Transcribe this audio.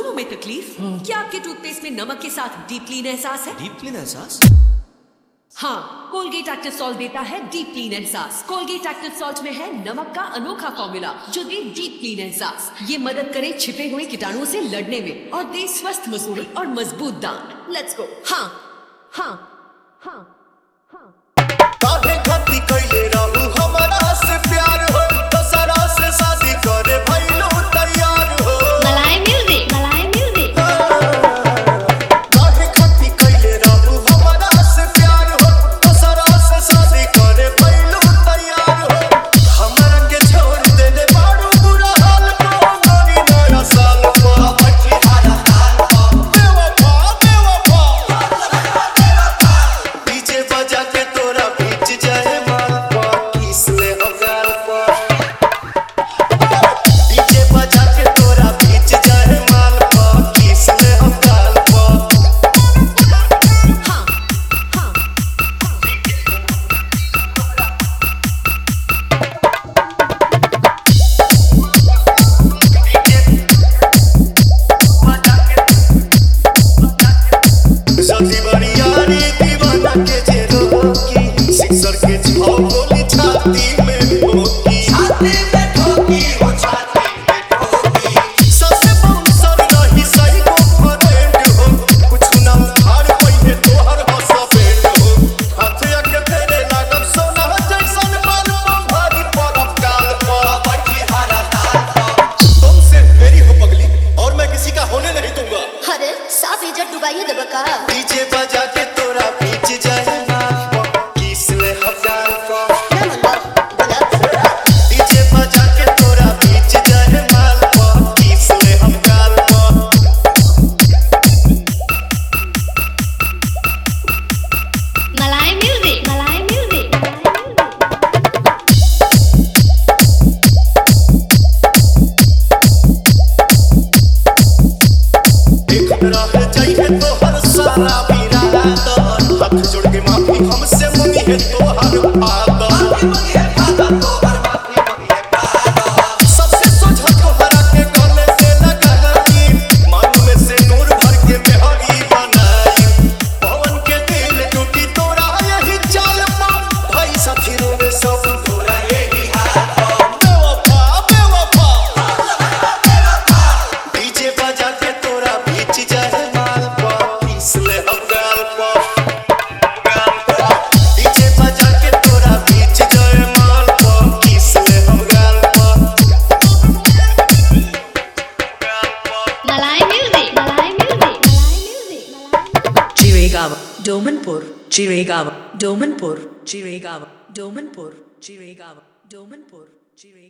दोनों में तकलीफ? क्या आपके टूथपेस्ट में नमक के साथ डीप क्लीन एहसास है? डीप क्लीन एहसास? हाँ, कोलगेट एक्टिव सॉल्ट देता है डीप क्लीन एहसास। कोलगेट एक्टिव सॉल्ट में है नमक का अनोखा फॉर्मूला जो दे डीप क्लीन एहसास। ये मदद करे छिपे हुए कीटाणुओं से लड़ने में और दे स्वस्थ मसूड़ी और मजबूत दांत। Let's go. हाँ हाँ हाँ हाँ। काहे खाती कइले रहू हमरा से प्यार हो, दशहरा से शादी करे भइलो तैयार हो। मलाई म्यूजिक, मलाई म्यूजिक। काहे खाती कइले रहू हमरा से प्यार हो, दशहरा से शादी करे भइलो तैयार हो। हमरा के छोड़ देले बारू बुरा हाल को, गोरी नया साल को अठी हारा ताल को। बेवफा बेवफा डीजे बजा के तोरा बीच जाए माल पर, किस ले हो गाल पर। डीजे बजा के तोरा बीच जाए माल पर, किस ले हो गाल पर। हाँ हाँ। जल्दी बरियारी दीवाना के जे रोकी, सिक्सर के छौ गोली छाती में ठोकी। छाती में ठोकी हो, छाती में ठोकी। सबसे बाउंसर रही सही को फ्रेंड हो, कुछ ना उखाड़ पइहे तोहर हसबैंड हो। हाथिया के फेरे लागब सोना जैसन माल पर, भारी पड़ब काल पर बैठी हारा ताल पर। तुमसे मेरी हो पगली और मैं किसी का होने नहीं दूंगा। अरे साफ इज्जत डुबाइए देबा का। डीजे बजा के तोरा बीच जाए माल पर, किस ले हजार पर। ना मतलब बोला। डीजे बजा के तोरा बीच जाए माल पर, किस ले हजार पर। मलाई म्यूजिक, मलाई म्यूजिक। देख रह जाइए तो हर सारा विराट, हाथ जोड़ के माफी हमसे मंगी है तो हर सबसे सोझा तोहरा के गले से लगाई, मांग में से नूर भर के मेहरी बनाई। पवन के दिल टूटी तोरा यही चाल पर, भाई साथी रोवे सब तोरा यही हाल पर। बेवफा बेवफा डीजे बजा के तोरा बीच जाए माल पर, किस ले हो गाल पर। डीजे बजा के तोरा बीच जाए माल पर, किस ले हो गाल पर। मलाई music, Malai music, Malai music. Chiregaon, Domanpur, Chiregaon, Domanpur, Chiregaon, Domanpur, Chiregaon, Domanpur, Chiregaon.